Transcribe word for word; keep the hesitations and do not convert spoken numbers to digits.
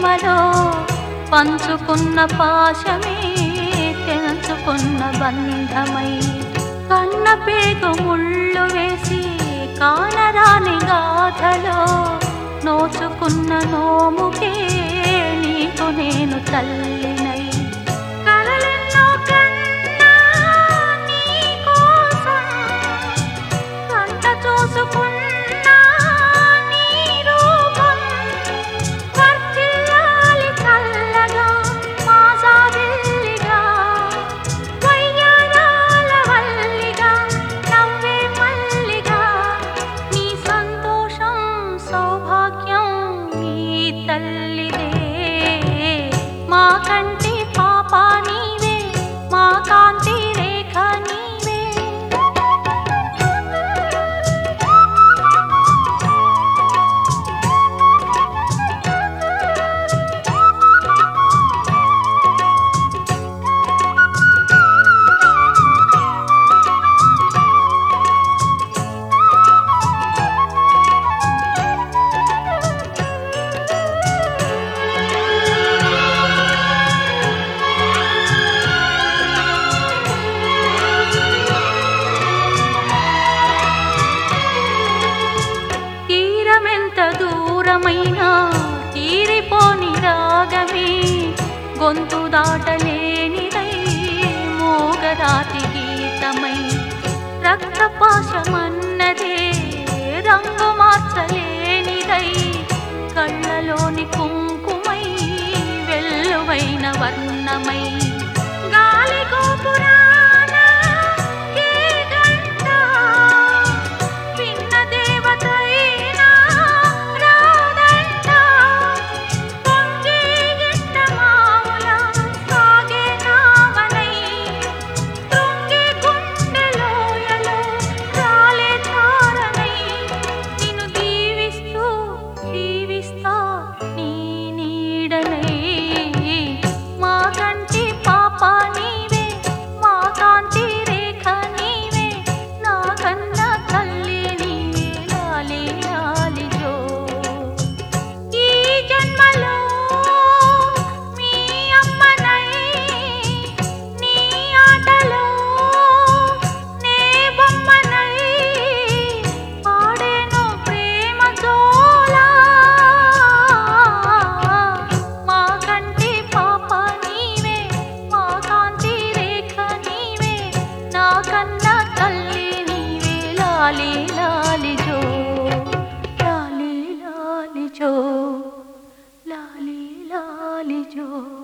ప్రేమలో పంచుకున్న పాశమే తెంచుకున్న బంధమై కన్న పేగు ముళ్ళు వేసి కానరాని గాథలో నోచుకున్న నోముకే నీకు నేను తల్లినై కలలెన్నో కన్నా నీ కోసం కంట చూసుకున్నా నీ రూపం వర్ధిల్లాలి చల్లగా మా జాబిల్లిగా వయ్యారాల వల్లిగా నవ్వే మల్లిగా నీ సంతోషం సౌభాగ్యం నీ తల్లిదే మా కంటి పాప నీవే మా కాంతి రేఖ నీవే తీరమెంత దూరమైనా తీరిపోని రాగమే గొంతు దాటలేనిదై మోగరాతి గీతమై రక్తపాశమన్నదే రంగు మార్చలేనిదై కళ్ళలోని కుంకుమై వెల్లువైన వర్ణమై గాలి గోపురాన ఏ గంట విన్న దేవతైనా రాదంట పొంగే ఎండ మావుల సాగే నావనై తృంగే గుండె లోయలో రాలే ధారణై నిన్ను దీవిస్తూ జీవిస్తా నీ నీడనై మా కంటి పాప నీవే మా కాంతి రేఖ నీవే నా కన్న తల్లి నీవే లాలి లాలి జో ఈ జన్మలో మీ అమ్మనై నీ ఆటలో నే బొమ్మనై పాడేను ప్రేమ జోలా మా కంటి పాప నీవే మా కాంతి రేఖ నీవే నా కన్న తల్లి నీవే లాలి లాలి జో లాలి లాలి జో లాలి లాలి జో